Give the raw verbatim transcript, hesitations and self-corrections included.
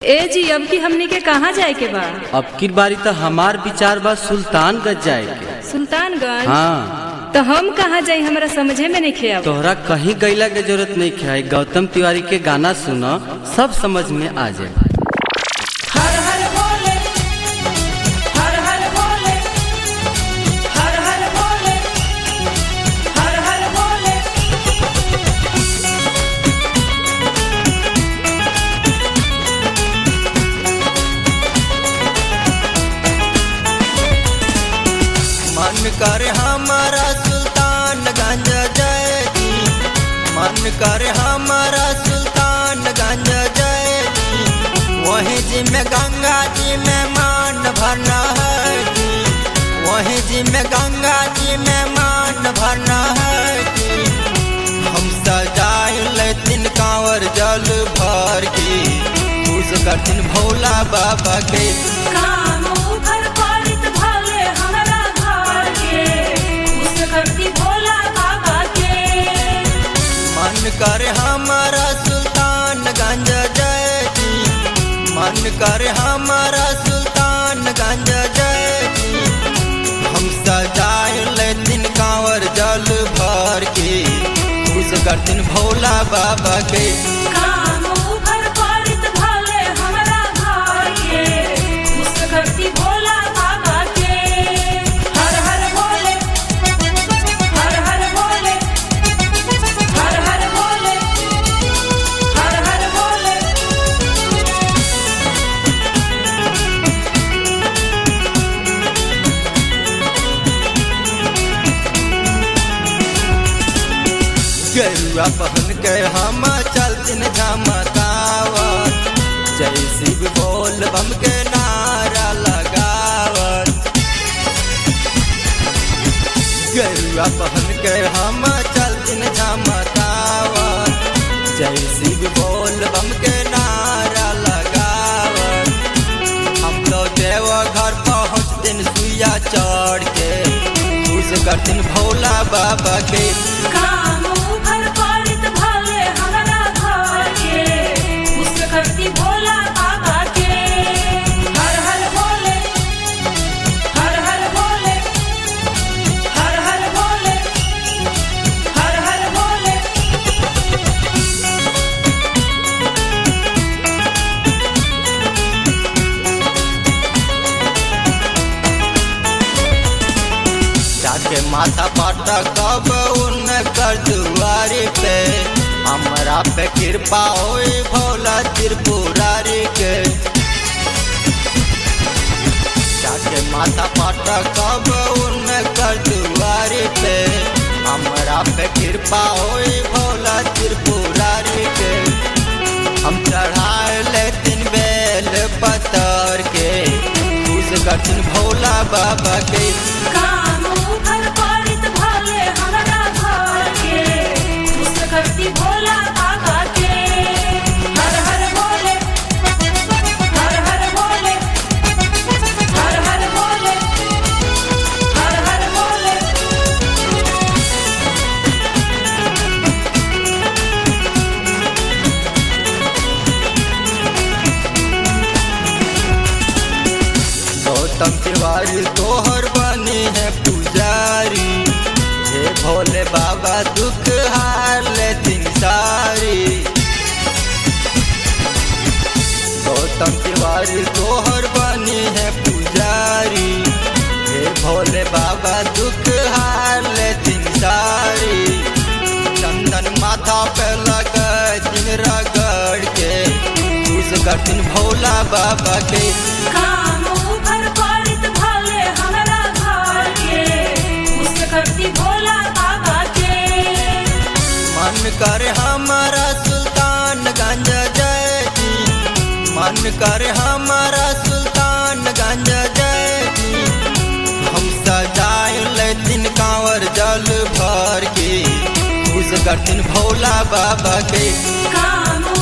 ए जी, अब की हमनी के कहाँ जाए के बा? अब की बारी तो हमार विचार बा सुल्तानगंज जाए के। सुल्तानगंज? हाँ। तो हम कहाँ जाए, हमरा समझे में नहीं खेया। तोहरा कहीं गईला के जरूरत नहीं है। गौतम तिवारी के गाना सुनो, सब समझ में आ जाए। हर हर भोले, हर हर भोले, हर हर भोले, हर हर भोले। मन करे हमारा सुल्तानगंज जाए जी, मन करे हमारा सुल्तानगंज जाए जी। वहीं जी में गंगा जी में मान भरना है जी, वहीं जी में गंगा जी में मान भरना है जी। हम सजाए लेतिन कांवर जल भर की, उस करतिन भोला बाबा के। काम उभर पारित भले हमरा घर के, उस करती भोला बाबा के। मन करे हमारा सुल्तानगंज जाए जी, मन करे हमारा सुल्तानगंज जाए जी। हम सजाए लेतिन कांवर जल भर के, उस करतिन भोला बाबा के। काम उभर पारित भले हमरा घर के, उस करती भोला बाबा के। हर हर भोले, हर हर भोले, हर हर भोले, हर हर भोले। गेरुआ पहन के हम चलतिन झमकावत, जय शिव बोल बम के नारा लगावत। गेरुआ पहन के हम चलतिन झमकावत, जय शिव बोल बम के नारा लगावत। हम तो देव घर पहुँचतिन सुइया चढ़ के, खुश करतिन भोला बाबा के। काम उभर पारित भले हमरा घर के, उस करती भोला बाबा के। हर हर भोले, हर हर भोले, हर हर भोले, हर हर भोले। जाके माथा पटकब उनकर दुआरी पे, हमरा पे कृपा होई भोला त्रिपुरारी के। जाके माथा पटकब उनकर दुआरी पे, हमरा पे कृपा होई भोला त्रिपुरारी के। हम चढ़ाए लेतिन बेल पतर के, खुश करतिन भोला बाबा के। काम उभर पारित भले हमरा घर के, उस करती भोला बाबा के। हर हर भोले, हर हर भोले, हर हर भोले, हर हर भोले। गौतम तिवारी तोहर बनी है पुजारी, हे भोले बाबा दुख हार लेतिन सारी। गौतम तिवारी तोहर बनी है पुजारी, हे भोले बाबा दुख हार लेतिन सारी। चंदन माथा पे लगतिन रगड़ के, खुश करतिन भोला बाबा के। काम उभर पारित भले हमरा घर के, उस करती भोला बाबा के। मन करे हमारा सुल्तानगंज जाए जी, मन करे हमारा सुल्तानगंज जाए जी। हम सजाए लेतिन कांवर जल भर के, खुश करतिन भोला बाबा के। काम